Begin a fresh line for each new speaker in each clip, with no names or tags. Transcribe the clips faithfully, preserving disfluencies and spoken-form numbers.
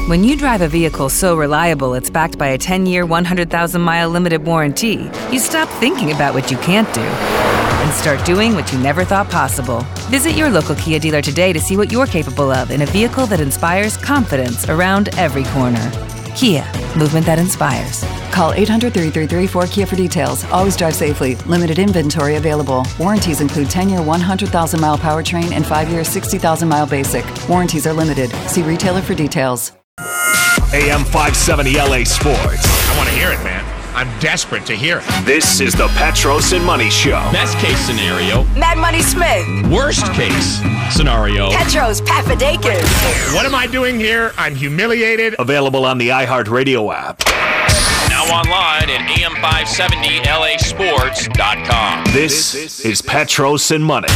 When you drive a vehicle so reliable it's backed by a ten-year, one hundred thousand mile limited warranty, you stop thinking about what you can't do and start doing what you never thought possible. Visit your local Kia dealer today to see what you're capable of in a vehicle that inspires confidence around every corner. Kia, movement that inspires.
Call eight hundred, three three three, four K I A for details. Always drive safely. Limited inventory available. Warranties include ten-year, one hundred thousand mile powertrain and five-year, sixty thousand mile basic. Warranties are limited. See retailer for details.
A M five seventy L A Sports.
I want to hear it, man. I'm desperate to hear it.
This is the Petros and Money Show.
Best case scenario.
Mad Money Smith.
Worst case scenario.
Petros Papadakis.
What am I doing here? I'm humiliated.
Available on the iHeartRadio app.
Now online at A M five seventy L A sports dot com.
This is Petros and Money.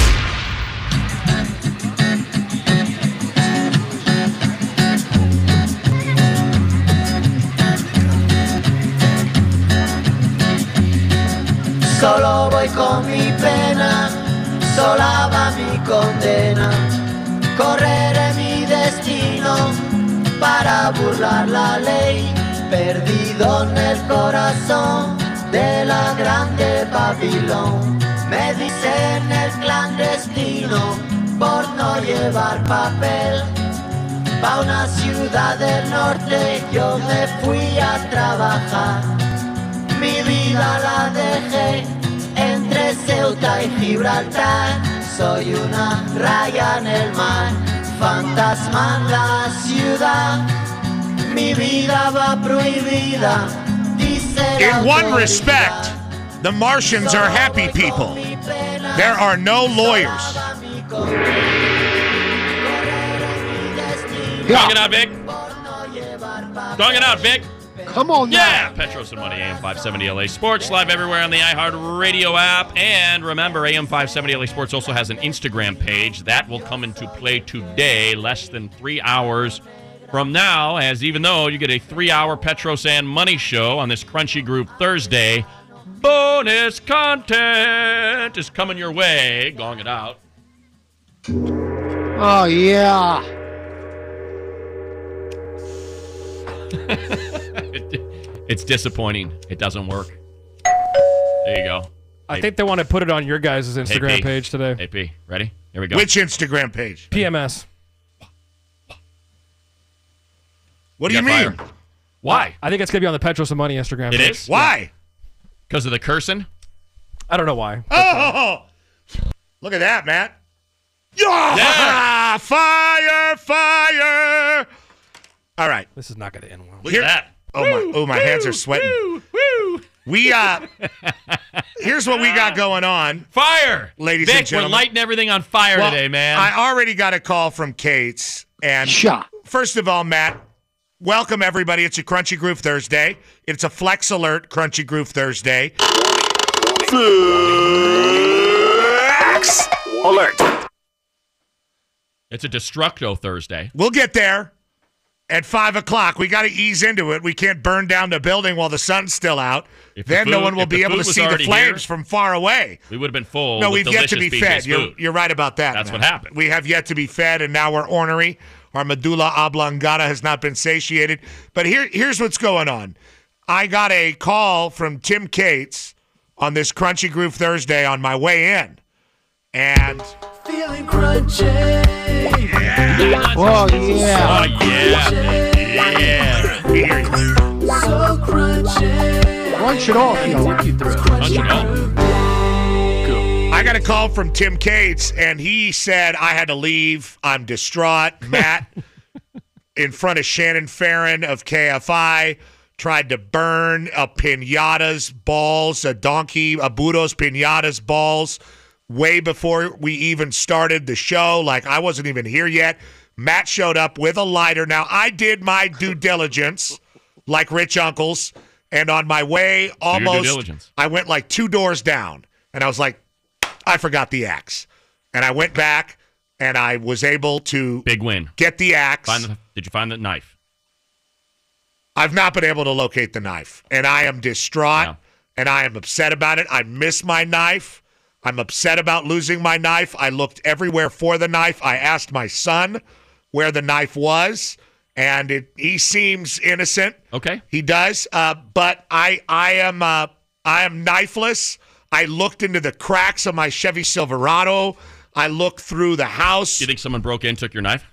Solo voy con mi pena, sola va mi condena. Correré mi destino para burlar la ley. Perdido en el corazón de la grande Babilón. Me dicen el clandestino por no llevar papel. Pa' una ciudad del norte yo me fui a trabajar. Mi vida la dejé entre Ceuta y Gibraltar. Soy una raya en el mar, fantasma en la ciudad. Mi vida va prohibida, dice la
In one
autoridad.
respect, the Martians are happy people. There are no lawyers.
Strong it out, Vic. Strong it out, Vic.
Come on now.
Yeah, Petros and Money, A M five seventy L A Sports, live everywhere on the iHeartRadio app. And remember, A M five seventy L A Sports also has an Instagram page. That will come into play today, less than three hours from now, as even though you get a three-hour Petros and Money show on this Crunchy Group Thursday, bonus content is coming your way. Gong it out.
Oh, yeah.
It's disappointing. It doesn't work. There you go.
I
hey,
think they want to put it on your guys' Instagram
hey, P.
page today.
Hey, P, ready? Here we go.
Which Instagram page?
P M S.
What do you,
you
mean?
Fire. Why?
I think it's going to be on the Petros and Money Instagram
It
page.
is?
Why?
Because of the cursing?
I don't know why.
Oh! Look at that, Matt. Yeah!
Yeah.
Fire! Fire! All right.
This is not going to end well.
Look
Here-
at that.
Oh my! Oh my! Hands are sweating.
Woo, woo.
We uh, here's what we got going on,
Fire!
ladies
Vic,
and gentlemen.
we're lighting everything on fire
Well,
today, man.
I already got a call from Kate's, and
Shot.
first of all, Matt, welcome everybody. It's a Crunchy Groove Thursday. It's a Flex Alert Crunchy Groove Thursday.
Flex Alert.
It's a Destructo Thursday.
We'll get there at five o'clock. We got to ease into it. We can't burn down the building while the sun's still out.
If the
then no
food-
one will
if the
be able
food
to
was
see the
already
flames
here,
from far away.
We would have been full.
No,
with
we've yet to be
delicious
fed.
B J's
You're,
food.
you're right about that.
That's
Matt.
what happened.
We have yet to be fed, and now we're ornery. Our medulla oblongata has not been satiated. But here, here's what's going on. I got a call from Tim Cates on this Crunchy Groove Thursday on my way in. And
Feeling crunchy.
Oh, yeah.
Oh, yeah. Yeah.
we hear you.
So crunchy.
Crunch it off, yo.
Punch it up.
I got a call from Tim Cates, and he said I had to leave. I'm distraught. Matt, in front of Shannon Farron of K F I, tried to burn a pinata's balls, a donkey, a Budos pinata's balls, way before we even started the show. Like, I wasn't even here yet. Matt showed up with a lighter. Now, I did my due diligence, like Rich Uncles, and on my way almost,
diligence.
I went like two doors down, and I was like, I forgot the axe. And I went back, and I was able to
Big win.
get the axe.
Find the, did you find the knife?
I've not been able to locate the knife, and I am distraught,
Yeah.
and I am upset about it. I miss my knife. I'm upset about losing my knife. I looked everywhere for the knife. I asked my son where the knife was, and it, he seems innocent.
Okay.
He does, uh, but I I am uh, I am knifeless. I looked into the cracks of my Chevy Silverado. I looked through the house.
You think someone broke in, took your knife?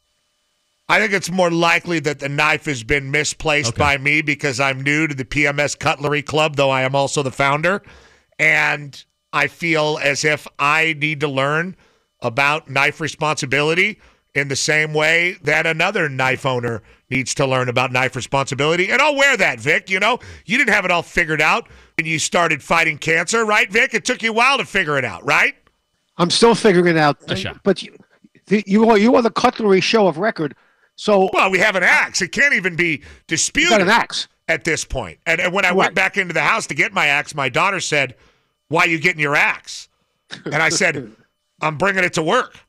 I think it's more likely that the knife has been misplaced
Okay.
by me because I'm new to the P M S Cutlery Club, though I am also the founder. And I feel as if I need to learn about knife responsibility in the same way that another knife owner needs to learn about knife responsibility. And I'll wear that, Vic. You know, you didn't have it all figured out when you started fighting cancer, right, Vic? It took you a while to figure it out, right?
I'm still figuring it out.
Nice shot.
But you, the- you are you are the cutlery show of record. So
Well, we have an axe. It can't even be
you
disputed.
got an axe.
At this point. And, and when I went
Right.
back into the house to get my axe, my daughter said, "Why are you getting your axe?" And I said, "I'm bringing it to work."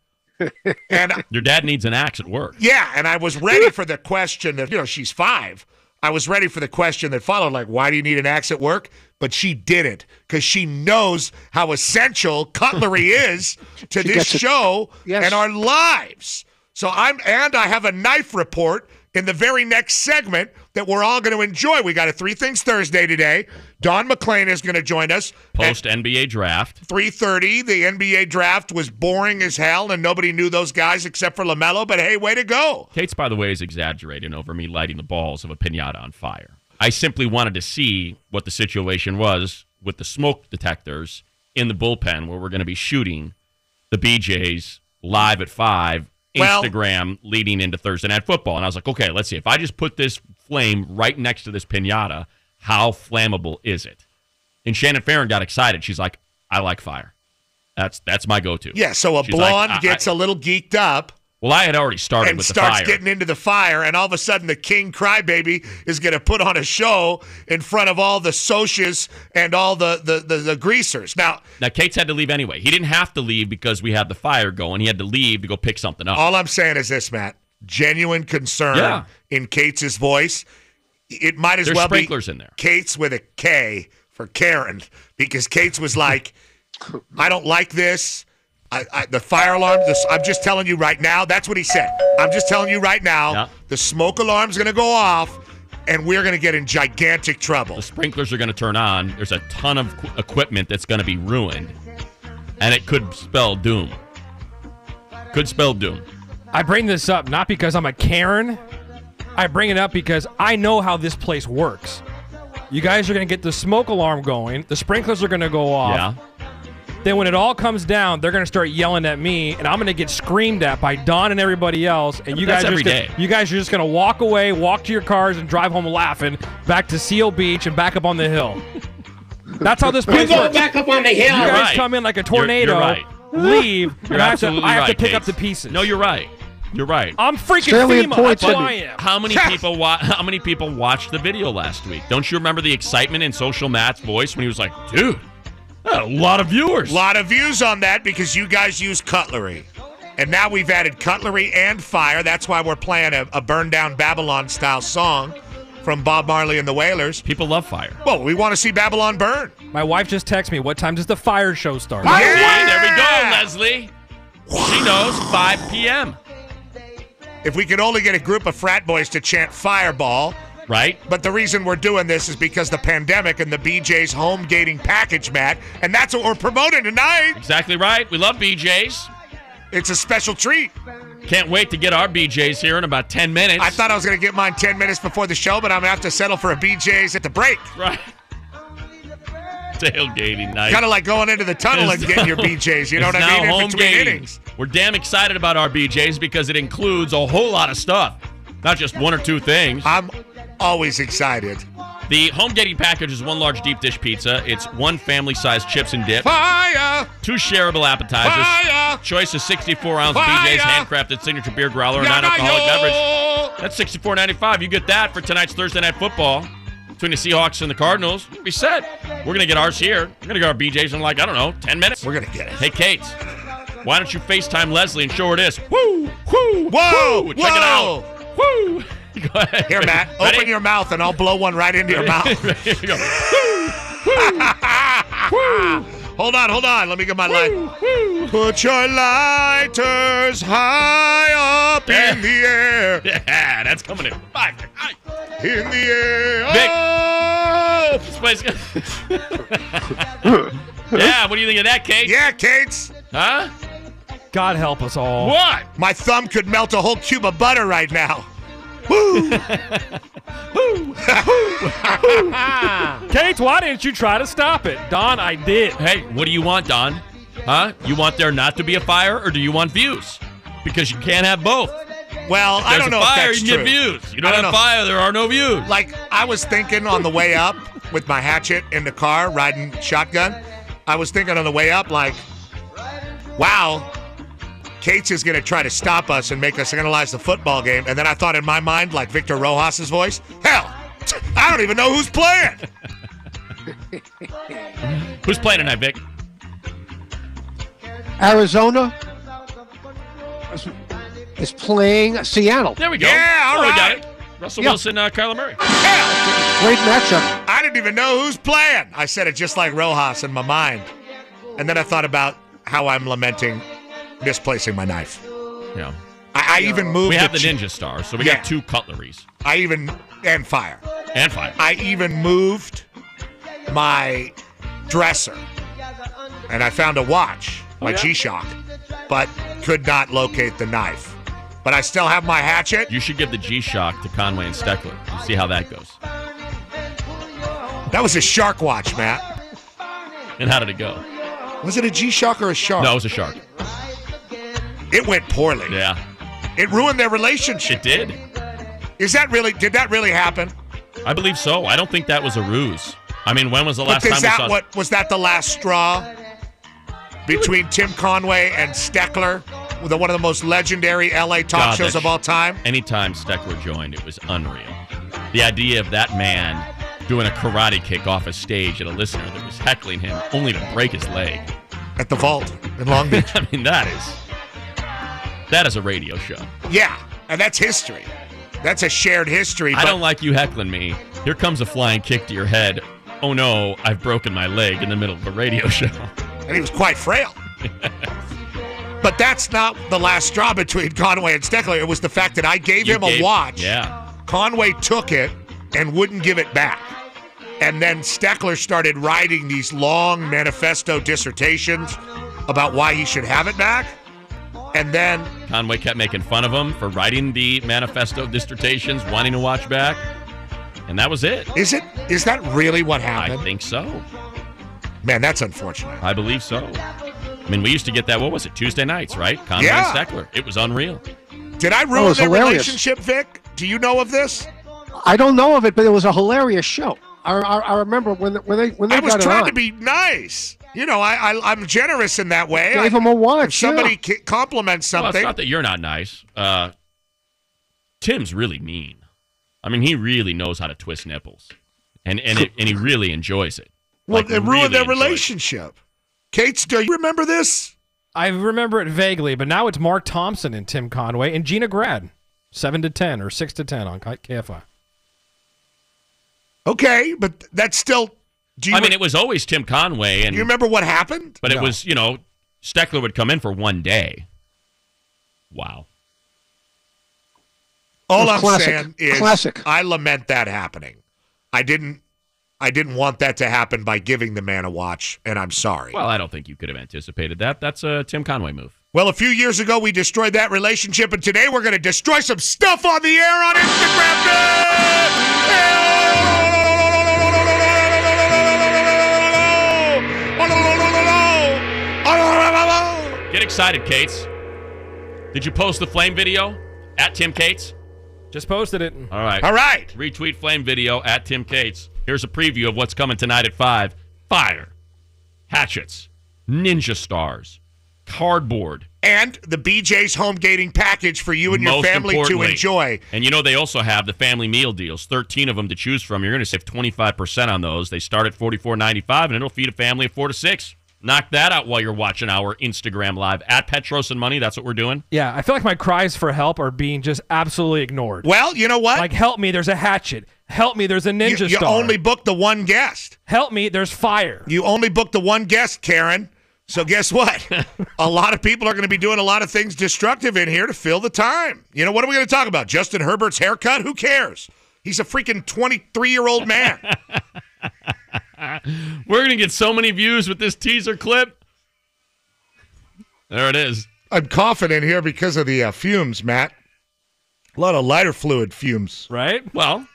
And
Your dad needs an axe at work.
yeah, and I was ready for the question that, you know, she's five. I was ready for the question that followed, like, why do you need an axe at work? But she didn't, because she knows how essential cutlery is to this
gets it.
show
Yes.
and our lives. So I'm, and I have a knife report in the very next segment that we're all going to enjoy. We got a Three Things Thursday today. Don McClain is going to join us.
Post N B A draft.
three thirty, the N B A draft was boring as hell, and nobody knew those guys except for LaMelo, but hey, way to go.
Kate's, by the way, is exaggerating over me lighting the balls of a pinata on fire. I simply wanted to see what the situation was with the smoke detectors in the bullpen where we're going to be shooting the B Js live at five,
Well-
Instagram leading into Thursday Night Football. And I was like, okay, let's see. If I just put this flame right next to this pinata, how flammable is it? And Shannon Farron got excited. She's like, I like fire. That's that's my go-to.
Yeah, so a
She's like,
blonde
I-
gets
I-
a little geeked up
Well, I had already started
and
with the
starts
fire.
getting into the fire, and all of a sudden the king crybaby is going to put on a show in front of all the socias and all the, the, the, the greasers. Now,
Now, Kate's had to leave anyway. He didn't have to leave because we had the fire going. He had to leave to go pick something up.
all I'm saying is this, Matt. Genuine concern
Yeah.
in Kate's voice. It might as
There's
well
sprinklers
be
in there.
Kate's with a K for Karen, because Kate's was like, I don't like this. I, I, the fire alarm, this, I'm just telling you right now, that's what he said. I'm just telling you right now,
Yeah.
the smoke alarm's going to go off, and we're going to get in gigantic trouble.
The sprinklers are going to turn on. There's a ton of qu- equipment that's going to be ruined, and it could spell doom. Could spell doom.
I bring this up not because I'm a Karen. I bring it up because I know how this place works. You guys are going to get the smoke alarm going. The sprinklers are going to go off.
Yeah.
Then when it all comes down, they're going to start yelling at me, and I'm going to get screamed at by Don and everybody else. And you
That's
guys are
every
just gonna,
day.
you guys are just going to walk away, walk to your cars, and drive home laughing back to Seal Beach and back up on the hill. That's how this place works.
back up on the hill.
You
You're
guys
right.
come in like a
You're-
tornado,
you're right.
leave,
You're
and I have to,
absolutely
I have
right,
to pick up
Kate.
the pieces.
No, you're right. You're right.
I'm freaking
Salient
FEMA.
points
That's who
in-
I am.
How many people wa- How many people watched the video last week? Don't you remember the excitement in Social Matt's voice when he was like, "Dude, a lot of viewers."
A lot of views on that because you guys use cutlery. And now we've added cutlery and fire. That's why we're playing a, a Burn Down Babylon style song from Bob Marley and the Wailers.
People love fire.
Well, we want to see Babylon burn.
My wife just texted me, what time does the fire show start?
See, there we go, Leslie. She knows five p.m.
If we could only get a group of frat boys to chant Fireball.
Right?
But the reason we're doing this is because the pandemic and the B J's home gating package, Matt. And that's what we're promoting tonight.
Exactly right. We love B Js.
It's a special treat.
Can't wait to get our B Js here in about ten minutes.
I thought I was going to get mine ten minutes before the show, but I'm going to have to settle for a B J's at the break.
Right. Tailgating night.
Kind of like going into the tunnel and
It's
getting your
now-
B J's. You know
it's
what I
now
mean? In
home
between
gating.
innings.
We're damn excited about our B Js because it includes a whole lot of stuff, not just one or two things.
I'm always excited.
The home gating package is one large deep dish pizza. It's one family-sized chips and dip,
Fire!
two shareable appetizers,
Fire!
choice of sixty-four ounce
Fire!
B J's handcrafted signature beer growler, and non-alcoholic beverage. That's sixty-four ninety-five. You get that for tonight's Thursday Night Football between the Seahawks and the Cardinals. You'll be set. We're going to get ours here. We're going to get our B Js in like, I don't know, ten minutes.
We're going to get it.
Hey, Kate, why don't you FaceTime Leslie and show her this? Woo! Woo!
Whoa!
Woo! Check it
Whoa!
out. Woo! Go ahead.
Here, Matt,
Ready?
open your mouth and I'll blow one right into your mouth.
Here you go.
Hold on, hold on. Let me get my line. Put your lighters high up in the air.
Yeah, that's coming in. Five.
In the air.
Vic.
Oh!
This place. Yeah, what do you think of that, Kate?
Yeah, Kate's.
Huh?
God help us all.
What?
My thumb could melt a whole cube of butter right now. Woo!
Kate, why didn't you try to stop it? Don, I did.
Hey, what do you want, Don? Huh? You want there not to be a fire, or do you want views? Because you can't have both.
Well, I don't know
There's a fire,
if that's
you
true.
get views. You don't,
I don't
have
know.
fire, there are no views.
Like, I was thinking on the way up with my hatchet in the car, riding shotgun, I was thinking on the way up, like, wow, Kate's is going to try to stop us and make us analyze the football game. And then I thought in my mind, like Victor Rojas' voice, hell, I don't even know who's playing.
Who's playing tonight, Vic?
Arizona is, is playing Seattle.
There we go.
Yeah, all
oh, we got
right.
it. Russell
Yeah.
Wilson, uh, Kyler Murray.
Yeah.
Great matchup.
I didn't even know who's playing. I said it just like Rojas in my mind. And then I thought about how I'm lamenting misplacing my knife.
Yeah.
I, I even moved
We have the
ch-
Ninja Star, so we
Yeah.
got two cutleries.
I even, and fire.
And fire.
I even moved my dresser. And I found a watch, my
Oh, yeah?
G-Shock, but could not locate the knife. But I still have my hatchet.
You should give the G-Shock to Conway and Steckler and see how that goes.
That was a shark watch, Matt.
And how did it go?
Was it a G-Shock or a shark?
No, it was a shark.
It went poorly.
Yeah.
It ruined their relationship.
It did.
Is that really, did that really happen?
I believe so. I don't think that was a ruse. I mean, when was the last
But
time
is
we
that
saw...
what, was that the last straw between Tim Conway and Steckler, the one of the most legendary L A talk
God,
shows
that
of all time?
Anytime Steckler joined, it was unreal. The idea of that man doing a karate kick off a stage at a listener that was heckling him only to break his leg.
At the Vault in Long Beach.
I mean, that is... That is a radio show.
Yeah, and that's history. That's a shared history.
I
but
don't like you heckling me. Here comes a flying kick to your head. Oh no, I've broken my leg in the middle of a radio show.
And he was quite frail. But that's not the last straw between Conway and Steckler. It was the fact that I gave
You
him
gave-
a watch.
Yeah.
Conway took it and wouldn't give it back. And then Steckler started writing these long manifesto dissertations about why he should have it back. And then
Conway kept making fun of him for writing the manifesto dissertations, wanting to watch back. And that was it.
Is it? Is that really what
I
happened?
think so.
Man, that's unfortunate.
I believe so. I mean, we used to get that, what was it, Tuesday nights, right? Conway
Yeah.
and Steckler. It was unreal.
Did I
Oh, it
ruin
was
their
hilarious.
relationship, Vic? Do you know of this?
I don't know of it, but it was a hilarious show. I, I, I remember when when they when they
I was
got it
trying
on,
to be nice. You know, I, I I'm generous in that way.
gave
I-
him a watch.
If somebody
yeah.
ki- compliments
Well, it's
something,
not that you're not nice. Uh, Tim's really mean. I mean, he really knows how to twist nipples. And and, it, and he really enjoys it.
well,
Like,
it ruined
really
their
enjoys it.
relationship. Kate, do you remember this?
I remember it vaguely, but now it's Mark Thompson and Tim Conway and Gina Grad. seven to ten or six to ten on K F I.
Okay, but that's still. Do you,
I mean, it was always Tim Conway, and
do you remember what happened?
but it
No.
was, you know, Steckler would come in for one day. Wow.
All
It was
I'm
classic.
saying is,
Classic.
I lament that happening. I didn't. I didn't want that to happen by giving the man a watch, and I'm sorry.
Well, I don't think you could have anticipated that. That's a Tim Conway move.
Well, a few years ago, we destroyed that relationship, and today we're going to destroy some stuff on the air on Instagram.
Get excited, Cates. Did you post the flame video at Tim Cates?
Just posted it.
All right.
All right.
Retweet flame video at Tim Cates. Here's a preview of what's coming tonight at five. Fire. Hatchets. Ninja stars. Cardboard.
And the B J's home gating package for you and your
Most
family to
importantly.
enjoy.
And you know they also have the family meal deals. thirteen of them to choose from. You're going to save twenty-five percent on those. They start at forty-four ninety-five, and it'll feed a family of four to six. Knock that out while you're watching our Instagram live at Petros and Money. That's what we're doing.
Yeah, I feel like my cries for help are being just absolutely ignored.
Well, you know what?
Like, help me, there's a hatchet. Help me, there's a
you,
ninja
you
star.
only booked the one guest.
Help me, there's fire.
You only booked the one guest, Karen. So guess what? A lot of people are going to be doing a lot of things destructive in here to fill the time. You know, what are we going to talk about? Justin Herbert's haircut? Who cares? He's a freaking twenty-three-year-old man.
We're going to get so many views with this teaser clip. There it is.
I'm confident here because of the uh, fumes, Matt. A lot of lighter fluid fumes.
Right?
Well,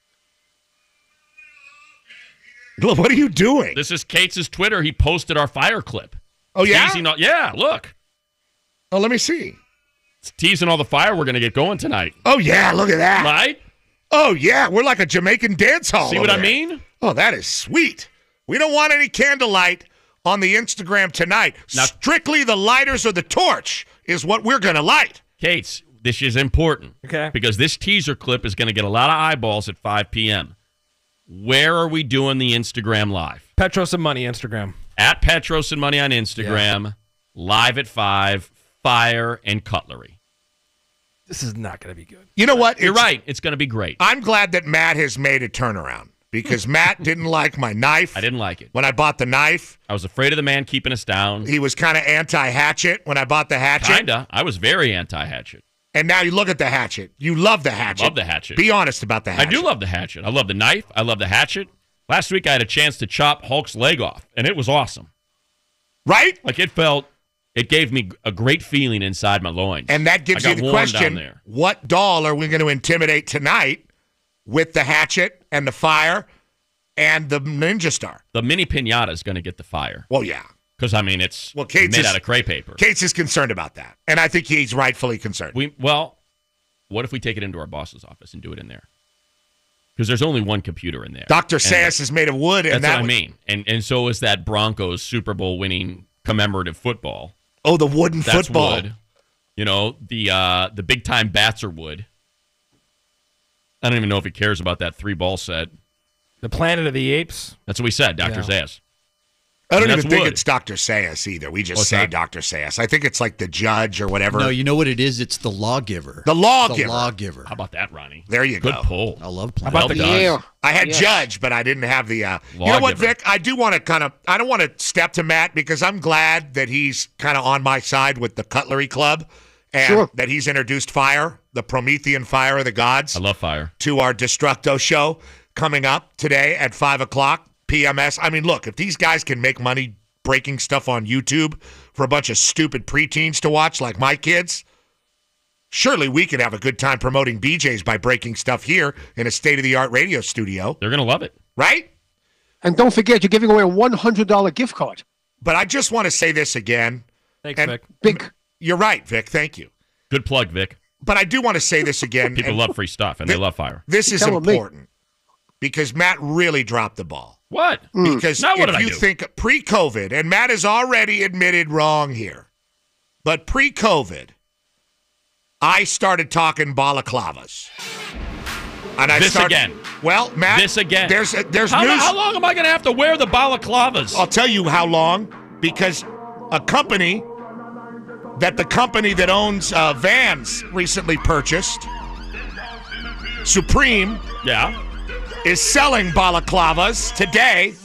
what are you doing?
This is Kate's Twitter. He posted our fire clip.
Oh, yeah?
Teasing all, yeah, look.
Oh, let me see.
It's teasing all the fire we're going to get going tonight.
Oh, yeah, look at that.
Right?
Oh, yeah, we're like a Jamaican dance hall.
See what I
there.
mean?
Oh, that is sweet. We don't want any candlelight on the Instagram tonight. Now, strictly the lighters or the torch is what we're going to light.
Kate's, this is important.
Okay.
Because this teaser clip is going to get a lot of eyeballs at five p.m. Where are we doing the Instagram live?
Petros and Money Instagram.
At Petros and Money on Instagram, yeah. Live at five, fire and cutlery.
This is not going to be good.
You know what?
You're
It's,
right. It's going to be great.
I'm glad that Matt has made a turnaround because Matt didn't like my knife.
I didn't like it.
When I bought the knife.
I was afraid of the man keeping us down.
He was kind of anti-hatchet when I bought the hatchet.
Kinda. I was very anti-hatchet.
And now you look at the hatchet. You love the hatchet.
I love the hatchet.
Be honest about the hatchet.
I do love the hatchet. I love the knife. I love the hatchet. Last week I had a chance to chop Hulk's leg off, and it was awesome.
Right?
Like it felt, it gave me a great feeling inside my loins.
And that gives
I
you
got
the
warm
question,
down there.
what doll are we going to intimidate tonight with the hatchet and the fire and the Ninja Star?
The mini pinata is going to get the fire.
Well, yeah.
Because, I mean, it's
well, Kate's
made
is,
out of crepe paper.
Kate's is concerned about that, and I think he's rightfully concerned.
We Well, what if we take it into our boss's office and do it in there? Because there's only one computer in there.
Doctor Sayas is made of wood. And
that's
that
what I
would,
mean. And and so is that Broncos Super Bowl winning commemorative football.
Oh, the wooden
That's
football.
wood. You know, the uh, the big time bats are wood. I don't even know if he cares about that three ball set.
The Planet of the Apes.
That's what we said, Doctor
Yeah.
Sayas.
I don't
And
even
that's
think
wood.
it's Doctor Sayas either. We just
What's
say
that?
Doctor Sayas. I think it's like the judge or whatever.
No, you know what it is? It's the lawgiver.
The lawgiver.
The lawgiver.
How about that, Ronnie?
There you
Good
go.
pull.
I love
How
playing.
about the
Well done.
I had
Yes.
judge, but I didn't have the. Uh, you know what,
Lawgiver.
Vic? I do want to kind of. I don't want to step to Matt because I'm glad that he's kind of on my side with the Cutlery Club, and
Sure.
that he's introduced fire, the Promethean fire of the gods,
I love fire.
to our Destructo show coming up today at five o'clock P M S. I mean, look, if these guys can make money breaking stuff on YouTube for a bunch of stupid preteens to watch, like my kids, surely we can have a good time promoting B J's by breaking stuff here in a state-of-the-art radio studio,
They're going to love it.
right?
And don't forget, you're giving away a one hundred dollars gift card.
But I just want to say this again.
Thanks,
and
Vic.
Big.
You're right, Vic. Thank you.
Good plug, Vic.
But I do want to say this again.
People
and
love free stuff, and
Thi-
they love fire.
This is
Tell 'em me.
important because Matt really dropped the ball.
What?
Because
Now what
if
did I
you
do?
think pre-COVID, and Matt has already admitted wrong here, but pre-COVID, I started talking balaclavas. And I
This
started,
again.
Well, Matt,
This again.
There's there's
How,
news.
how long am I going to have to wear the balaclavas?
I'll tell you how long, because a company that the company that owns uh, Vans recently purchased, Supreme,
Yeah.
is selling balaclavas today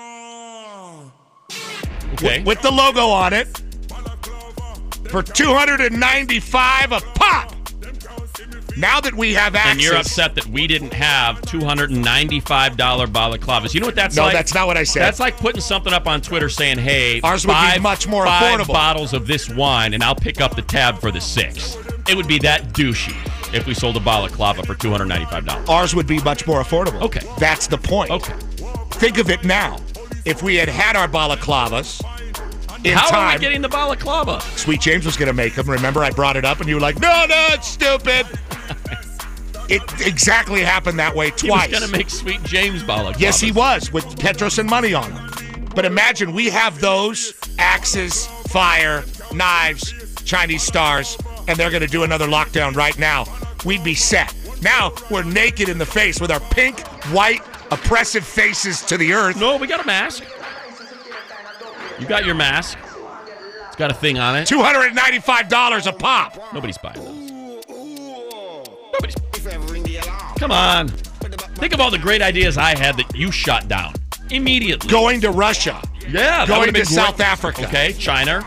Okay.
with the logo on it for two hundred ninety-five dollars a pop. Now that we have access.
And you're upset that we didn't have two hundred ninety-five dollars balaclavas. You know what that's
No,
like?
that's not what I said.
That's like putting something up on Twitter saying, hey,
Ours would be
five,
much more
five
affordable.
bottles of this wine, and I'll pick up the tab for the six. It would be that douchey if we sold a balaclava for two hundred ninety-five dollars.
Ours would be much more affordable.
Okay.
That's the point.
Okay.
Think of it now. If we had had our balaclavas in
How
time,
are we getting the balaclava?
Sweet James was going to make them. Remember, I brought it up, and you were like, no, no, it's stupid. It exactly happened that way
He
twice.
was going to make Sweet James balaclavas.
Yes, he was, with Petros and money on them. But imagine we have those, axes, fire, knives, Chinese stars, and they're going to do another lockdown right now. We'd be set. Now we're naked in the face with our pink, white, oppressive faces to the earth.
No, we got a mask. You got your mask. It's got a thing on it.
two hundred ninety-five dollars a pop.
Nobody's buying those. Nobody's. Come on. Think of all the great ideas I had that you shot down immediately.
Going to Russia.
Yeah, that
going
would've
to
been
South
great.
Africa.
Okay, China.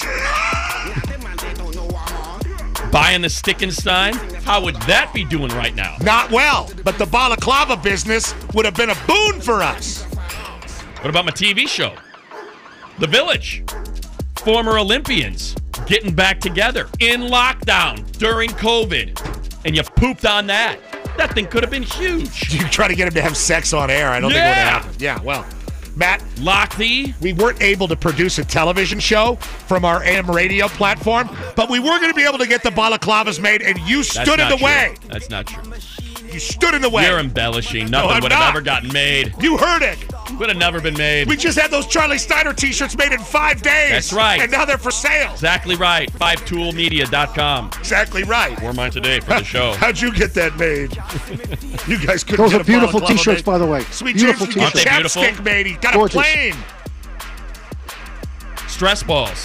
Buying the Stickenstein. How would that be doing right now?
Not well, but the balaclava business would have been a boon for us.
What about my T V show? The Village. Former Olympians getting back together in lockdown during COVID. And you pooped on that. That thing could have been huge.
You try to get him to have sex on air. I don't
Yeah.
think it would happen. Yeah, well, Matt.
Lock thee.
We weren't able to produce a television show from our A M radio platform, but we were going to be able to get the balaclavas made, and you
That's
stood in
not
the
true.
way.
That's not true.
You stood in the way.
You're embellishing. Nothing
I'm
would have
not.
ever gotten made.
You heard it.
Would have never been made.
We just had those Charlie Steiner t-shirts made in five days.
That's right.
And now they're for sale.
Exactly right. five tool media dot com.
Exactly right.
Wore mine today for the show.
How'd you get that made? You guys couldn't
Those
get
are
a
beautiful
balaclava
T-shirts,
made.
by the way.
Sweet
Beautiful
James, you get
T-shirts. Aren't they
chapstick made. He got
Gorgeous.
a plane.
Stress balls.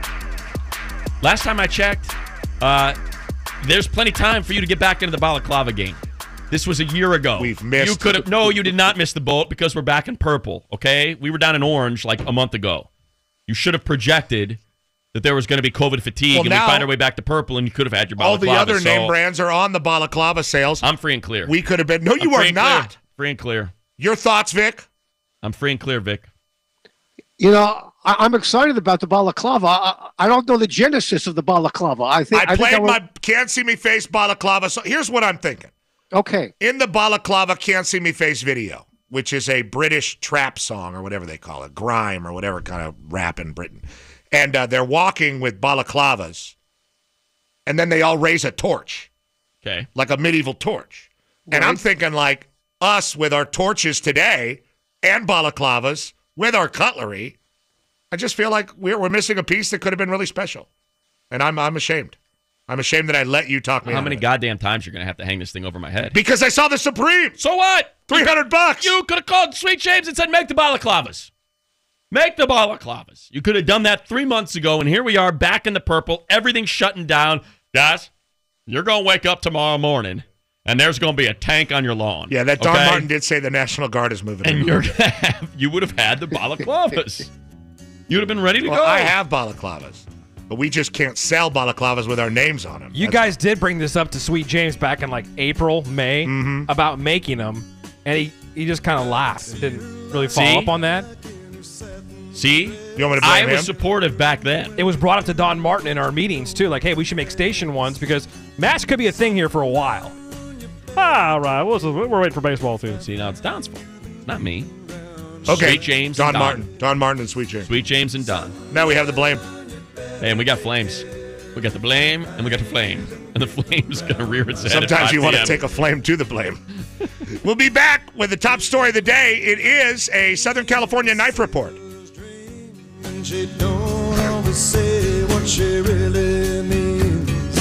Last time I checked, uh, there's plenty of time for you to get back into the balaclava game. This was a year ago.
We've missed
You could have.
it.
No, you did not miss the boat because we're back in purple. Okay, we were down in orange like a month ago. You should have projected that there was going to be COVID fatigue,
Well,
and
now-
we find our way back to purple, and you could have had your balaclava.
All the other
so
name brands are on the balaclava sales.
I'm free and clear.
We could have been. No, you
I'm free
are
and clear.
not.
Free and clear.
Your thoughts, Vic?
I'm free and clear, Vic.
You know, I, I'm excited about the balaclava. I, I don't know the genesis of the balaclava. I think
I
I think
played
I would-
my Can't See Me Face balaclava. So here's what I'm thinking.
Okay.
In the balaclava Can't See Me Face video, which is a British trap song or whatever they call it, grime or whatever kind of rap in Britain. And uh, they're walking with balaclavas, and then they all raise a torch,
Okay.
like a medieval torch. And I'm thinking like us with our torches today and balaclavas with our cutlery. I just feel like we're, we're missing a piece that could have been really special. And I'm I'm ashamed. I'm ashamed that I let you talk me
How
out
many
of it.
goddamn times you're going to have to hang this thing over my head?
Because I saw the Supreme.
So what?
three hundred bucks.
You could have called Sweet James and said, make the balaclavas. Make the balaclavas. You could have done that three months ago, and here we are back in the purple. Everything's shutting down. Guys, you're going to wake up tomorrow morning, and there's going to be a tank on your lawn.
Yeah, that Don
okay?
Martin did say the National Guard is moving.
And
in.
you're gonna have, you would have had the balaclavas. You would have been ready to
Well,
go.
I have balaclavas, but we just can't sell balaclavas with our names on them.
You guys did bring this up to Sweet James back in like April, May
Mm-hmm.
about making them, and he, he just kind of laughed. Didn't really follow
See?
up on that.
See?
You want me to
I
blame
was
him?
supportive back then.
It was brought up to Don Martin in our meetings too. Like, hey, we should make station ones because match could be a thing here for a while. Ah, all right. We're we're waiting for baseball too.
See, now it's Don's fault, not me.
Okay,
Sweet James
Don
and Don.
Martin. Don Martin and Sweet James.
Sweet James and Don.
Now we have the blame.
Hey, and we got flames. We got the blame, and we got the flame. And the flame's going to rear its head.
Sometimes you want to take a flame to the blame. We'll be back with the top story of the day. It is a Southern California knife report.
And she don't always say what she really means.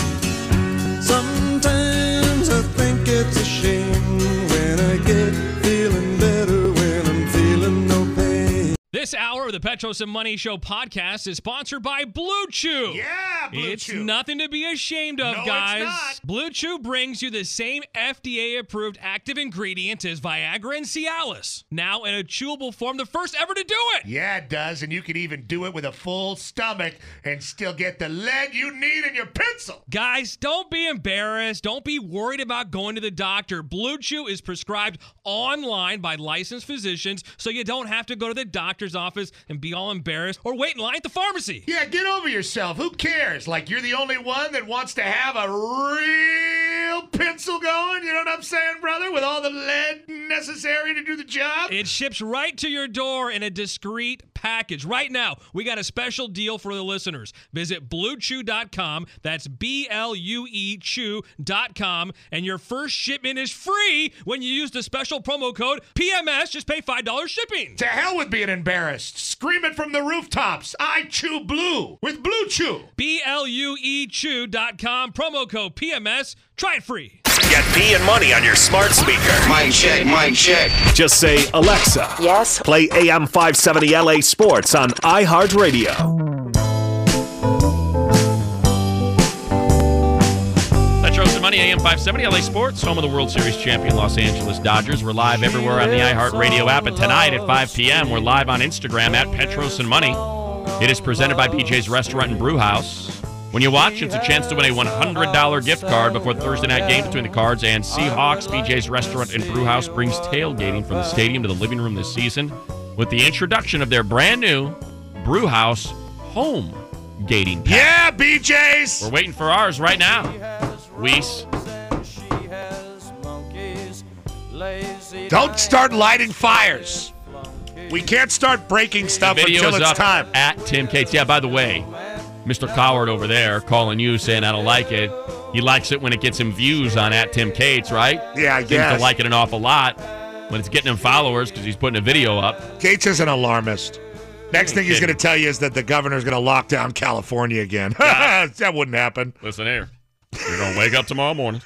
Sometimes I think it's a shame when I get feeling better when I'm feeling no pain.
This hour of the Petros and Money Show podcast is sponsored by Blue Chew.
Yeah, Blue
it's
Chew.
nothing to be ashamed of,
No, it's
guys.
not.
Blue Chew brings you the same F D A-approved active ingredient as Viagra and Cialis. Now in a chewable form, the first ever to do it.
Yeah, it does, and you can even do it with a full stomach and still get the lead you need in your pencil.
Guys, don't be embarrassed. Don't be worried about going to the doctor. Blue Chew is prescribed online by licensed physicians, so you don't have to go to the doctor's office and be all embarrassed or wait in line at the pharmacy.
Yeah, get over yourself. Who cares? Like, you're the only one that wants to have a real pencil going, you know what I'm saying, brother? With all the lead necessary to do the job?
It ships right to your door in a discreet package. Right now, we got a special deal for the listeners. Visit blue chew dot com. That's B L U E chew dot com. And your first shipment is free when you use the special promo code P M S. Just pay five dollars shipping.
To hell with being embarrassed. Scream it from the rooftops. I chew blue with Blue Chew.
B L U E chew dot com. Promo code P M S. Try it free.
Get P and Money on your smart speaker.
Mic check, mic check.
Just say, Alexa,
Yes.
play A M five seventy L A Sports on iHeartRadio.
Petros and Money, A A M five seventy L A Sports, home of the World Series champion Los Angeles Dodgers. We're live everywhere on the iHeartRadio app, and tonight at five p.m. we're live on Instagram at Petros and Money. It is presented by B J's Restaurant and Brew House. When you watch, it's a chance to win a one hundred dollars gift card before the Thursday night game between the Cards and Seahawks. B J's Restaurant and Brew House brings tailgating from the stadium to the living room this season with the introduction of their brand new Brew House home gating pack.
Yeah, B J's!
We're waiting for ours right now. Weiss.
Don't start lighting fires. We can't start breaking stuff
The video
until
is
it's
up
time.
At Tim Cates. Yeah, by the way, Mister Coward over there calling you saying I don't like it. He likes it when it gets him views on at Tim Cates, right?
Yeah, I
Seems
guess.
to like it an awful lot when it's getting him followers because he's putting a video up.
Cates is an alarmist. Next thing he's going to tell you is that the governor's going to lock down California again. That wouldn't happen.
Listen here. You're going to wake up tomorrow morning.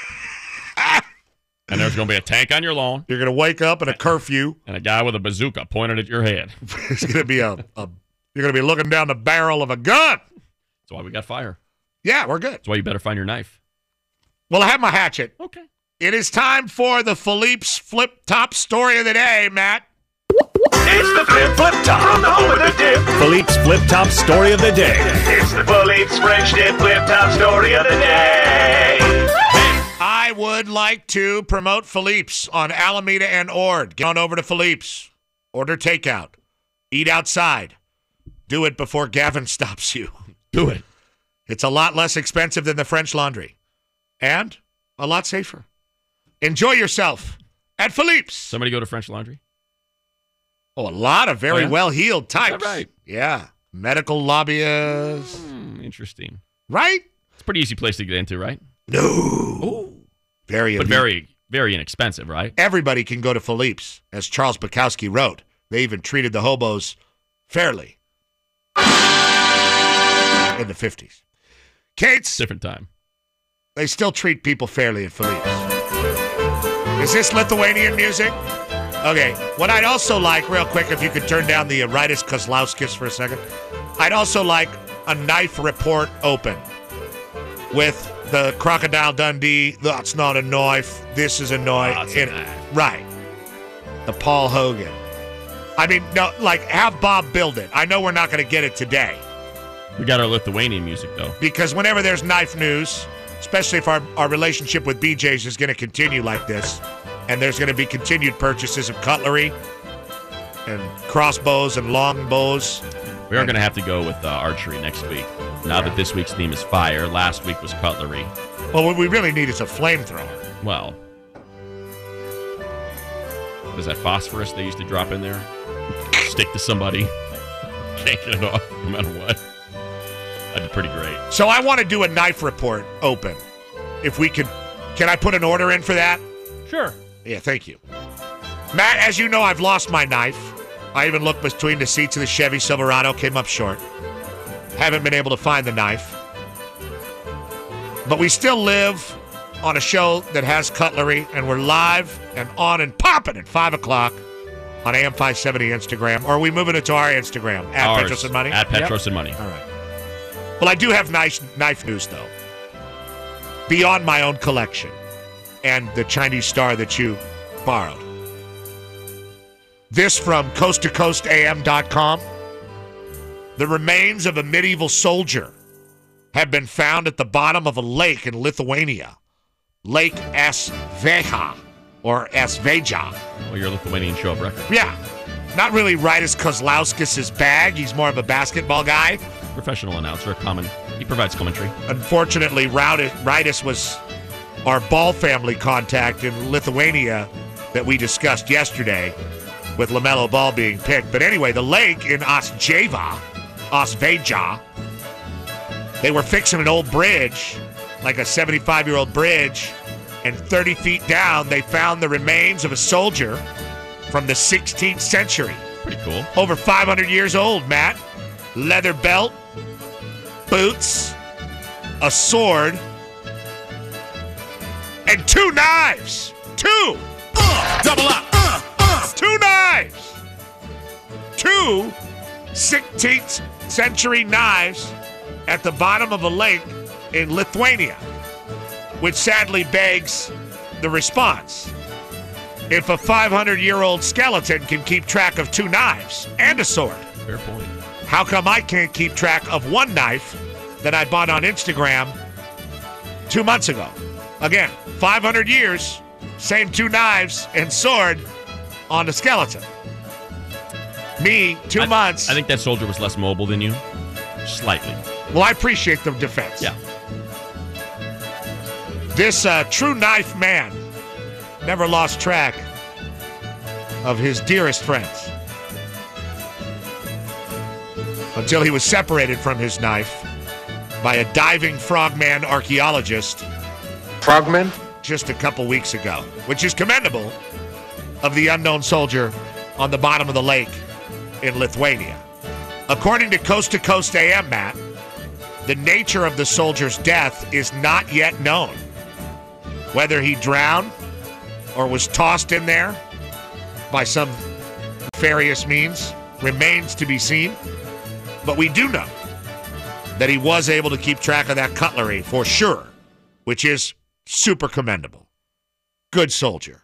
And there's going to be a tank on your lawn.
You're going to wake up in a curfew.
And a guy with a bazooka pointed at your head.
It's going to be a, a you're going to be looking down the barrel of a gun.
That's why we got fire.
Yeah, we're good.
That's why you better find your knife.
Well, I have my hatchet.
Okay.
It is time for the Philippe's Flip Top Story of the Day, Matt.
It's the Flip Flip Top from the home of the dip. Philippe's Flip Top Story of the Day.
It's the Philippe's French Dip Flip Top Story of the Day.
I would like to promote Philippe's on Alameda and Ord. Get on over to Philippe's. Order takeout. Eat outside. Do it before Gavin stops you.
Do it.
It's a lot less expensive than the French Laundry. And a lot safer. Enjoy yourself at Philippe's.
Somebody go to French Laundry?
Oh, a lot of very
Oh, yeah?
well-heeled types.
Is that right?
Yeah. Medical lobbyists.
Hmm, interesting.
Right?
It's a pretty easy place to get into, right?
No.
Ooh.
Very
But
elite.
very, very inexpensive, right?
Everybody can go to Philippe's, as Charles Bukowski wrote. They even treated the hobos fairly in the fifties. Kate's,
Different time.
they still treat people fairly at Philippe's. Is this Lithuanian music? Okay. What I'd also like, real quick, if you could turn down the Aritis Kozlowskis for a second. I'd also like a knife report open with the Crocodile Dundee. That's not a knife. This is a knife.
Oh, it's a
And-
knife.
Right. The Paul Hogan. I mean, no, like, have Bob build it. I know we're not going to get it today
We got our Lithuanian music, though.
because whenever there's knife news, especially if our, our relationship with B J's is going to continue like this, and there's going to be continued purchases of cutlery and crossbows and longbows.
We are going to have to go with uh, archery next week. Now that this week's theme is fire, last week was cutlery.
Well, what we really need is a flamethrower.
Well, what is that phosphorus they used to drop in there? Stick to somebody. Can't get it off no matter what. That'd be pretty great.
So I want to do a knife report open. If we could, can I put an order in for that?
Sure.
Yeah, thank you. Matt, as you know, I've lost my knife. I even looked between the seats of the Chevy Silverado, came up short. Haven't been able to find the knife. But we still live on a show that has cutlery, and we're live and on and popping at five o'clock on A M five seventy Instagram. Or are we moving it to our Instagram? At
Ours,
Petros and Money?
At Petros and Money.
All right. Well, I do have nice knife news, though. Beyond my own collection and the Chinese star that you borrowed. This from coast to coast A M dot com. The remains of a medieval soldier have been found at the bottom of a lake in Lithuania. Lake Asveja, or Asveja.
Well, your Lithuanian show of record.
Yeah. Not really Rytis Kozlowskis' bag. He's more of a basketball guy.
Professional announcer, common. He provides commentary.
Unfortunately, Rytis was our Ball family contact in Lithuania that we discussed yesterday with LaMelo Ball being picked. But anyway, the lake in Asjeva, Asveja, they were fixing an old bridge, like a seventy-five-year-old bridge, and thirty feet down, they found the remains of a soldier from the sixteenth century.
Pretty cool.
Over five hundred years old, Matt. Leather belt, boots, a sword, and two knives. Two. Uh, double up. Uh, uh, two knives. Two sixteenth century knives at the bottom of a lake in Lithuania. which sadly begs the response. If a five hundred year old skeleton can keep track of two knives and a sword,
fair point.
How come I can't keep track of one knife that I bought on Instagram two months ago? Again, five hundred years, same two knives and sword on a skeleton. Me, two
I,
months.
I think that soldier was less mobile than you. Slightly.
Well, I appreciate the defense.
Yeah.
This uh, true knife man never lost track of his dearest friends until he was separated from his knife by a diving frogman archaeologist.
Frogman?
Just a couple weeks ago, which is commendable of the unknown soldier on the bottom of the lake in Lithuania. According to Coast to Coast A M, Matt, the nature of the soldier's death is not yet known. Whether he drowned or was tossed in there by some nefarious means remains to be seen. But we do know that he was able to keep track of that cutlery for sure, which is super commendable. Good soldier.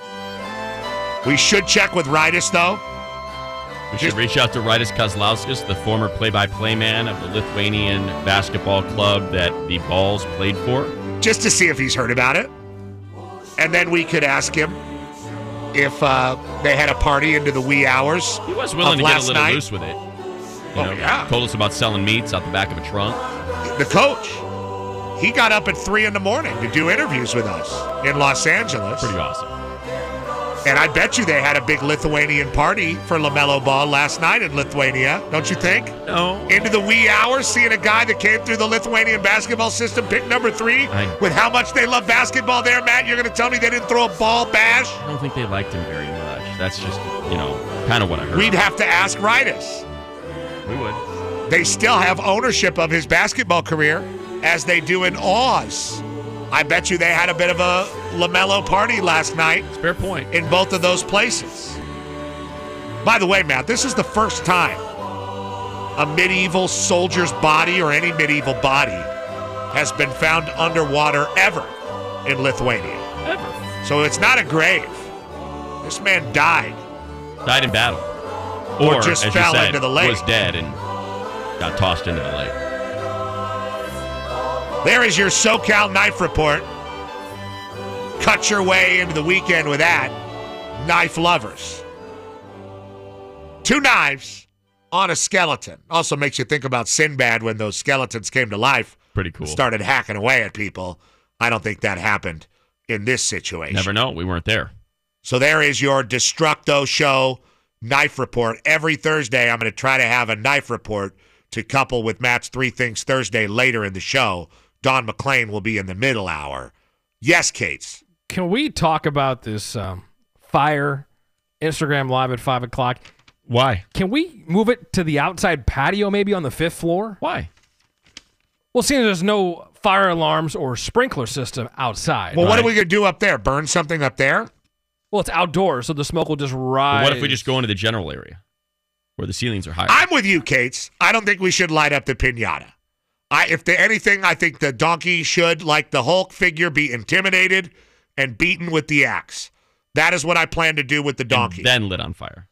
We should check with Rytis, though.
We should reach out to Rytis Kazlauskas, the former play-by-play man of the Lithuanian basketball club that the Balls played for.
Just to see if he's heard about it. And then we could ask him if uh, they had a party into the wee hours.
He was willing to get a little
night.
loose with it. You
Oh,
know,
yeah.
Told us about selling meats out the back of a trunk.
The coach, he got up at three in the morning to do interviews with us in Los Angeles.
Pretty awesome.
And I bet you they had a big Lithuanian party for LaMelo Ball last night in Lithuania, don't you think?
No.
Into the wee hours, seeing a guy that came through the Lithuanian basketball system pick number three.
I-
With how much they love basketball there, Matt, you're going to tell me they didn't throw a ball bash?
I don't think they liked him very much. That's just, you know, kind of what I heard.
We'd have to ask Rytis.
We would.
They still have ownership of his basketball career as they do in Oz. I bet you they had a bit of a LaMelo party last night.
Fair point.
In both of those places. By the way, Matt, this is the first time a medieval soldier's body or any medieval body has been found underwater ever in Lithuania.
Ever.
So it's not a grave. This man died.
Died in battle.
Or
Or,
just
as
fell
you said,
into the lake.
was dead and got tossed into the lake.
There is your SoCal Knife Report. Cut your way into the weekend with that. Knife lovers. Two knives on a skeleton. Also makes you think about Sinbad when those skeletons came to life.
Pretty cool.
And started hacking away at people. I don't think that happened in this situation.
Never know. We weren't there.
So there is your Destructo Show Knife Report. Every Thursday, I'm going to try to have a knife report to couple with Matt's Three Things Thursday later in the show. Don McClain will be in the middle hour. Yes, Kates.
Can we talk about this um, fire Instagram Live at five o'clock?
Why?
Can we move it to the outside patio maybe on the fifth floor?
Why?
Well, seeing there's no fire alarms or sprinkler system outside.
Well, what
right?
are we going to do up there? Burn something up there?
Well, it's outdoors, so the smoke will just rise.
But what if we just go into the general area where the ceilings are higher?
I'm with you, Kates. I don't think we should light up the piñata. I, if there anything, I think the donkey should, like the Hulk figure, be intimidated and beaten with the axe. That is what I plan to do with the donkey.
And then lit on fire.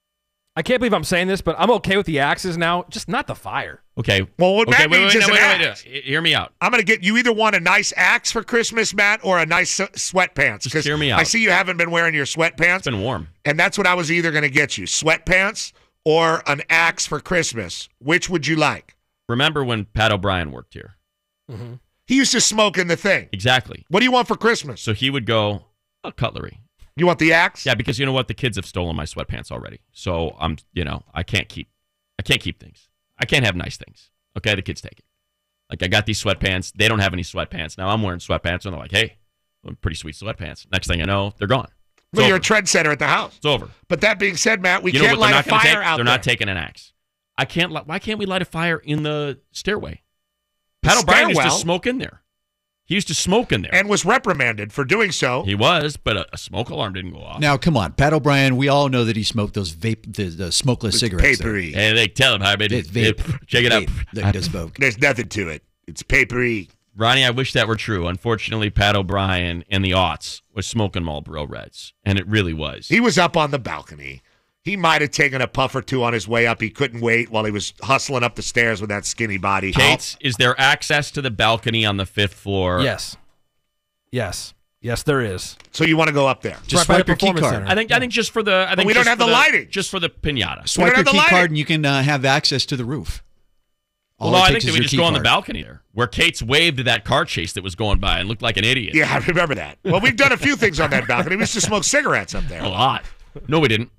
I can't believe I'm saying this, but I'm okay with the axes now, just not the fire.
Okay.
Well, what
okay,
Matt
wait,
needs
wait,
is
no,
an
wait, wait,
axe.
wait. Hear me out.
I'm going to get you either want a nice axe for Christmas, Matt, or a nice s- sweatpants.
Just hear me out.
I see you haven't been wearing your sweatpants.
It's been warm.
And that's what I was either going to get you, sweatpants or an axe for Christmas. Which would you like?
Remember when Pat O'Brien worked here?
Mm-hmm.
He used to smoke in the thing.
Exactly.
What do you want for Christmas?
So he would go, a cutlery.
You want the axe?
Yeah, because you know what? The kids have stolen my sweatpants already. So I'm, you know, I can't keep, I can't keep things. I can't have nice things. Okay, the kids take it. Like I got these sweatpants. They don't have any sweatpants. Now I'm wearing sweatpants, and they're like, hey, pretty sweet sweatpants. Next thing I know, they're gone. It's
Well, you're a
over.
trendsetter at the house.
It's over.
But that being said, Matt, we
you know
can't
what they're
light a
not gonna
fire
take?
out
They're
there.
not taking an axe. I can't. li- Why can't we light a fire in the stairway?
The
Pat O'Brien used to
stairwell?
smoke in there. He used to smoke in there.
And was reprimanded for doing so.
He was, but a, a smoke alarm didn't go off.
Now, come on, Pat O'Brien. We all know that he smoked those vape, the, the smokeless cigarettes. there.
Papery.
Hey, they tell him how, baby.
It's vape.
Check it out.
Vape that he does smoke.
There's nothing to it. It's papery.
Ronnie, I wish that were true. Unfortunately, Pat O'Brien in the aughts was smoking Marlboro Reds, and it really was.
He was up on the balcony. He might have taken a puff or two on his way up. He couldn't wait while he was hustling up the stairs with that skinny body.
Kate's, is there access to the balcony on the fifth floor?
Yes. Yes. Yes, there is.
So you want to go up there?
Just
right
swipe your key card.
I think I think just for the I think
But we don't
just
have
for
the lighting.
Just for the pinata.
Swipe your
have the
key
lighting.
card and you can uh, have access to the roof. All
Well, no,
it
I
takes
think that
is
we
your
just
key
go on the
card.
balcony there, where Kate's waved at that car chase that was going by and looked like an idiot.
Yeah, I remember that. Well, we've done a few things on that balcony. We used to smoke cigarettes up there.
A lot. No, we didn't.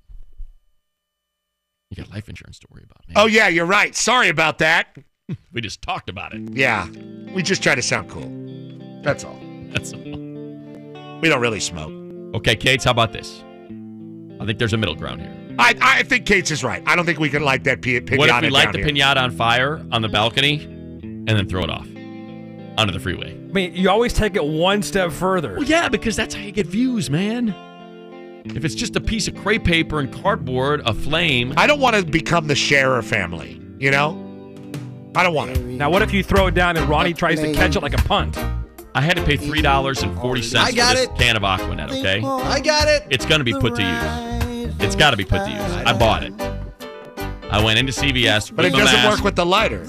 You got life insurance to worry about, man.
Oh, yeah, you're right. Sorry about that.
We just talked about it.
Yeah, we just try to sound cool. That's all.
That's all.
We don't really smoke.
Okay, Kate's, how about this? I think there's a middle ground here.
I I think Kate's is right. I don't think we can light that pi- pinata
What if we light
down
the
here.
pinata on fire on the balcony and then throw it off onto the freeway?
I mean, you always take it one step further.
Well, yeah, because that's how you get views, man. If it's just a piece of crepe paper and cardboard, a flame.
I don't want to become the Scherer family, you know? I don't want to.
Now, what if you throw it down and Ronnie tries to catch it like a punt?
I had to pay three dollars and forty cents
I
for
got
this
it.
can of Aquanet, okay?
I got it.
It's going to be put to use. It's got to be put to use. I bought it. I went into C V S
But it
with a
doesn't
mask.
work with the lighter.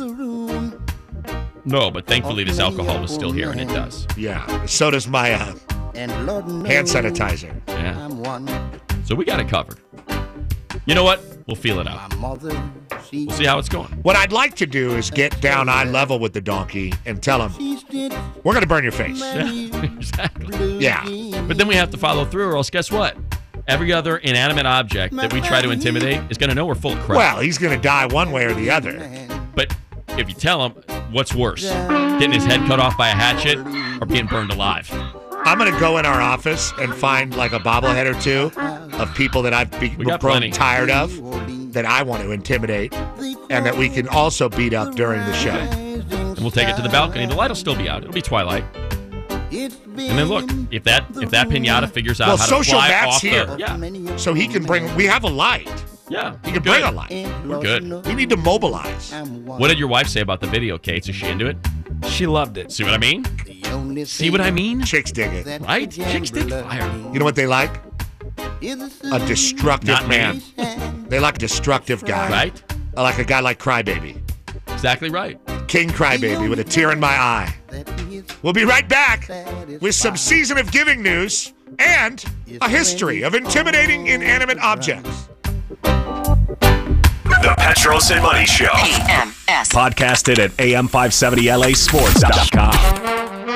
No, but thankfully this alcohol was still here, and it does.
Yeah, so does my uh, hand sanitizer.
Yeah. So we got it covered. You know what? We'll feel it out. We'll see how it's going.
What I'd like to do is get down eye level with the donkey and tell him, we're going to burn your face.
Yeah, exactly.
Yeah.
But then we have to follow through, or else guess what? Every other inanimate object that we try to intimidate is going to know we're full of crap.
Well, he's going to die one way or the other.
But if you tell him, what's worse? Getting his head cut off by a hatchet or being burned alive?
I'm going to go in our office and find like a bobblehead or two of people that I've be-
We got
grown
plenty.
tired of that I want to intimidate and that we can also beat up during the show.
And we'll take it to the balcony. The light will still be out. It'll be twilight. And then look, if that if that pinata figures out
Well,
how to
social
fly
Matt's
off
here.
the... Yeah,
So he can bring, we have a light.
yeah.
He can
we're
bring
good.
a light.
We're good.
We need to mobilize.
What did your wife say about the video, Kate? Is she into it?
She loved it.
See what I mean? See what I mean?
Chicks dig it.
Right? Chicks dig fire.
You know what they like? A destructive
Not me.
man. They like a destructive guy.
Right?
I like a guy like Crybaby.
Exactly right.
King Crybaby with a tear in my eye. We'll be right back with some Season of Giving news and a history of intimidating inanimate objects.
The Petros and Money Show.
A M S.
Podcasted at A M five seventy L A sports dot com.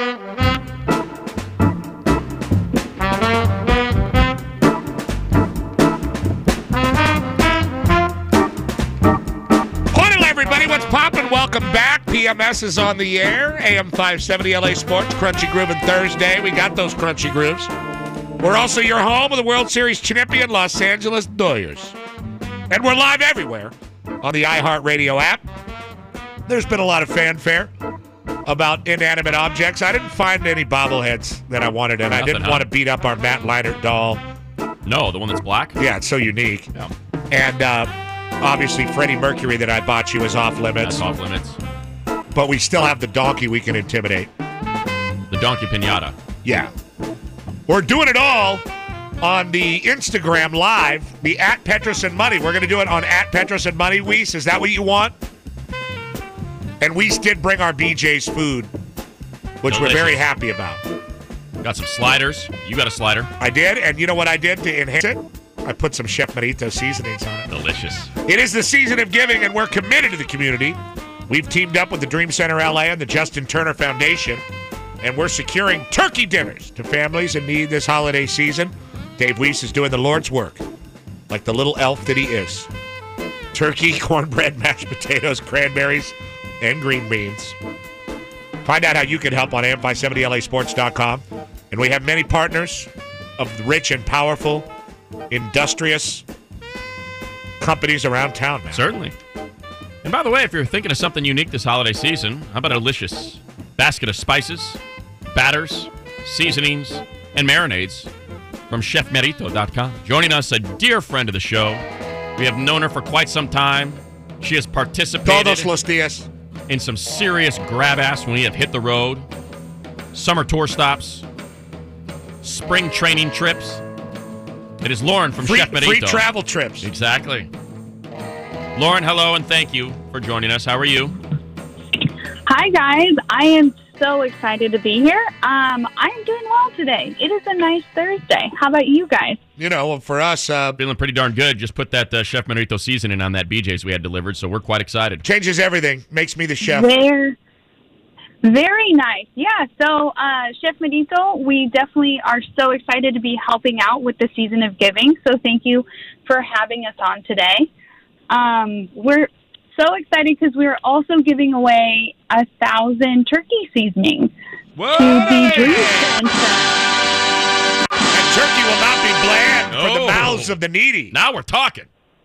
Morning, everybody. What's poppin'? Welcome back. P M S is on the air. A M five seventy L A Sports. Crunchy Groovin' Thursday. We got those crunchy grooves. We're also your home of the World Series champion Los Angeles Dodgers. And we're live everywhere on the iHeartRadio app. There's been a lot of fanfare about inanimate objects. I didn't find any bobbleheads that I wanted, and I
Nothing,
didn't
huh?
want to beat up our Matt Leinart doll.
No, the one that's black?
Yeah, it's so unique.
Yeah.
And uh, obviously, Freddie Mercury that I bought you is off limits.
That's off limits.
But we still have the donkey we can intimidate.
The donkey pinata.
Yeah. We're doing it all on the Instagram Live, the at Petros and Money. We're going to do it on at Petros and Money. Weiss, is that what you want? And Weiss did bring our B J's food, which
Delicious.
we're very happy about.
Got some sliders. You got a slider.
I did, and you know what I did to enhance it? I put some Chef Marito seasonings on it.
Delicious.
It is the season of giving, and we're committed to the community. We've teamed up with the Dream Center L A and the Justin Turner Foundation, and we're securing turkey dinners to families in need this holiday season. Dave Weiss is doing the Lord's work, like the little elf that he is. Turkey, cornbread, mashed potatoes, cranberries, and green beans. Find out how you can help on A M five seventy L A sports dot com. And we have many partners of the rich and powerful, industrious companies around town now.
Certainly. And by the way, if you're thinking of something unique this holiday season, how about a delicious basket of spices, batters, seasonings, and marinades from chef merito dot com. Joining us, a dear friend of the show. We have known her for quite some time. She has participated
Todos los días.
in some serious grab ass when we have hit the road. summer tour stops, spring training trips. It is Lauren from
Free,
Chef Merito.
free travel trips.
Exactly. Lauren, hello, and thank you for joining us. How are you?
Hi, guys. I am so excited to be here. Um, I am doing well today. It is a nice Thursday. How about you guys?
You know, for us, uh,
feeling pretty darn good. Just put that uh, Chef Merito seasoning on that B J's we had delivered, so we're quite excited.
Changes everything. Makes me the chef.
Very, very nice. Yeah, so uh, Chef Merito, we definitely are so excited to be helping out with the season of giving, so thank you for having us on today. Um, we're so excited because we are also giving away a thousand turkey seasonings
Whoa!
to be drinks.
And turkey will not be bland
No.
for the mouths of the needy.
Now we're talking.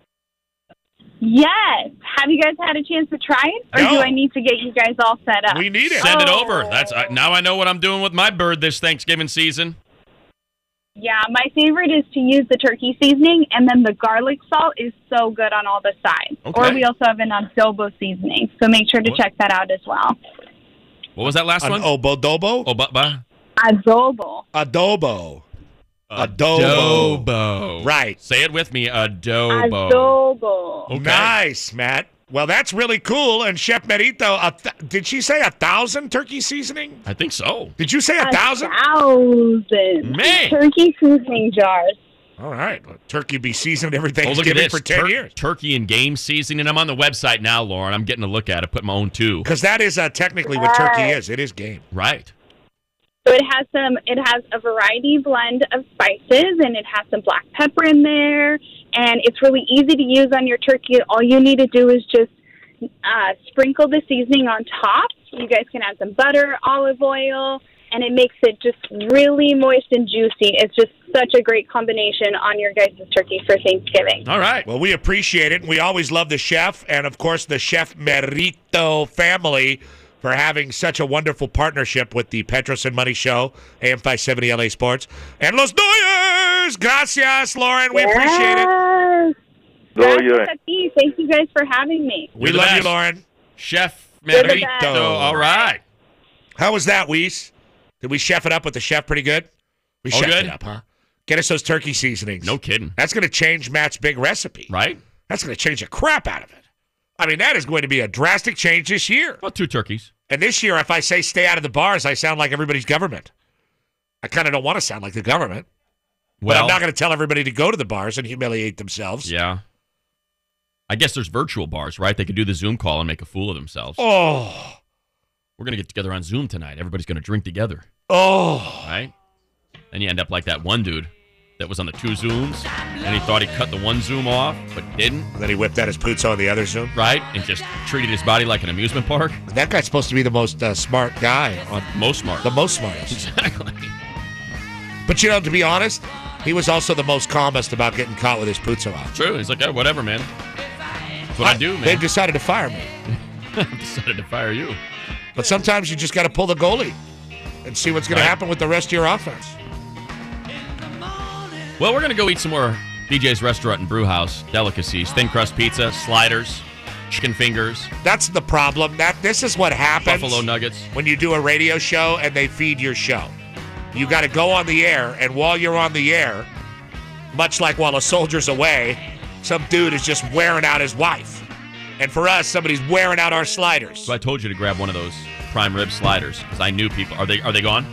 Yes. Have you guys had a chance to try it, or
No.
do I need to get you guys all set up?
We need
Send it
Oh.
over. That's uh, now I know what I'm doing with my bird this Thanksgiving season.
Yeah, my favorite is to use the turkey seasoning, and then the garlic salt is so good on all the sides.
Okay.
Or we also have an adobo seasoning, so make sure to
What?
check that out as well.
What was that last
An
one?
obodobo?
Oba-
Adobo.
Adobo. Adobo.
Adobo.
Right.
Say it with me. Adobo.
Adobo.
Okay.
Nice, Matt. Well, that's really cool. And Chef Merito, a th- did she say a thousand turkey seasoning?
I think so.
Did you say a,
A
thousand?
thousand.
Man.
Turkey seasoning jars.
All right. Well, turkey be seasoned every
Oh, look at
Thanksgiving
this.
for ten
Tur-
years.
Turkey and game seasoning. I'm on the website now, Lauren. I'm getting a look at it. Put my own too.
Because that is uh, technically what turkey
Right.
is. It is game.
Right.
So it has some. It has a variety blend of spices, and it has some black pepper in there, and it's really easy to use on your turkey. All you need to do is just uh, sprinkle the seasoning on top. You guys can add some butter, olive oil, and it makes it just really moist and juicy. It's just such a great combination on your guys' turkey for Thanksgiving.
All right.
Well, we appreciate it. And we always love the chef and, of course, the Chef Merito family for having such a wonderful partnership with the Petros and Money Show, A M five seventy L A Sports. And Los Doyers! Gracias, Lauren. We appreciate it.
Yes. Gracias a ti. Thank you guys for having me.
We
You're the
love you,
best.
Lauren.
Chef
You're the
Merito.
best.
All right.
How was that, Weiss? Did we chef it up with the chef pretty good? We
All
chefed
good.
it up, huh? Get us those turkey seasonings.
No kidding.
That's going to change Matt's big recipe.
Right?
That's going to change the crap out of it. I mean, that is going to be a drastic change this year.
Well, two turkeys.
And this year, if I say stay out of the bars, I sound like everybody's government. I kind of don't want to sound like the government. But
Well,
I'm not going to tell everybody to go to the bars and humiliate themselves.
yeah. I guess there's virtual bars, right? They could do the Zoom call and make a fool of themselves.
Oh.
We're going to get together on Zoom tonight. Everybody's going to drink together.
Oh.
Right? Then you end up like that one dude that was on the two Zooms, and he thought he cut the one Zoom off, but didn't.
Then he whipped out his poots on the other Zoom.
Right? And just treated his body like an amusement park.
That guy's supposed to be the most uh, smart guy. on
Most smart.
The most smartest.
Exactly.
But, you know, to be honest, he was also the most calmest about getting caught with his puzzo out.
True. He's like, oh, whatever, man. That's what I, do, man.
They've decided to fire me.
I've decided to fire you.
But sometimes you just got to pull the goalie and see what's going
Right.
to happen with the rest of your offense.
Well, we're going to go eat some more B J's Restaurant and Brew House delicacies. Thin crust pizza, sliders, chicken fingers,
That's the problem. That This is what happens
buffalo nuggets.
when you do a radio show and they feed your show. You got to go on the air, and while you're on the air, much like while a soldier's away, some dude is just wearing out his wife. And for us, somebody's wearing out our sliders.
So I told you to grab one of those prime rib sliders because I knew people. Are they Are they gone?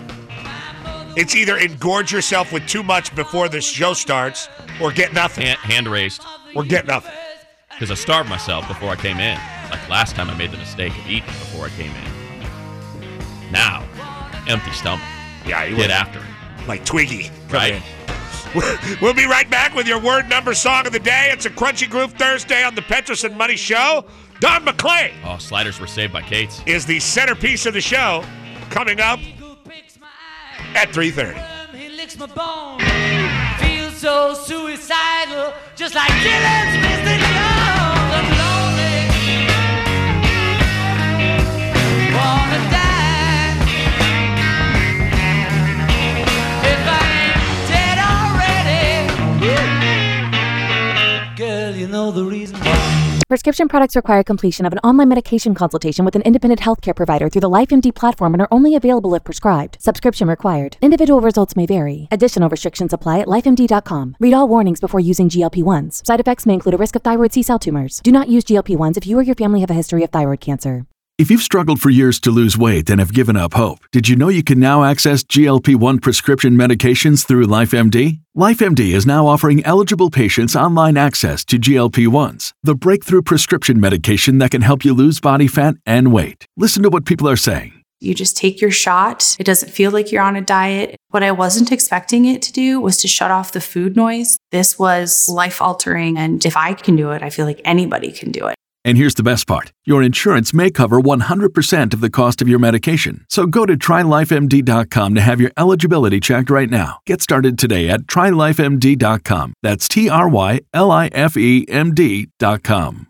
It's either engorge yourself with too much before the show starts or get nothing.
Hand, hand raised.
Or get nothing.
Because I starved myself before I came in. Like last time I made the mistake of eating before I came in. Now, empty stomach.
Yeah, you
Get
were
after.
like Twiggy.
Right?
We'll be right back with your word number song of the day. It's a Crunchy Groove Thursday on the Petros and Money Show. Don McClain
Oh, sliders were saved by Kate's.
is the centerpiece of the show. Coming up at three thirty.
He licks my bone. Feels so suicidal, just like Dylan's Mister Jones. I'm lonely. Wanna die. If I ain't dead already. Girl, you know the reason why.
Prescription products require completion of an online medication consultation with an independent healthcare provider through the LifeMD platform and are only available if prescribed. Subscription required. Individual results may vary. Additional restrictions apply at life M D dot com. Read all warnings before using G L P ones. Side effects may include a risk of thyroid C-cell tumors. Do not use G L P ones if you or your family have a history of thyroid cancer.
If you've struggled for years to lose weight and have given up hope, did you know you can now access G L P one prescription medications through LifeMD? LifeMD is now offering eligible patients online access to G L P ones, the breakthrough prescription medication that can help you lose body fat and weight. Listen to what people are saying.
You just take your shot. It doesn't feel like you're on a diet. What I wasn't expecting it to do was to shut off the food noise. This was life-altering, and if I can do it, I feel like anybody can do it.
And here's the best part. Your insurance may cover one hundred percent of the cost of your medication. So go to try life M D dot com to have your eligibility checked right now. Get started today at try life M D dot com. That's T R Y L I F E M D dot com.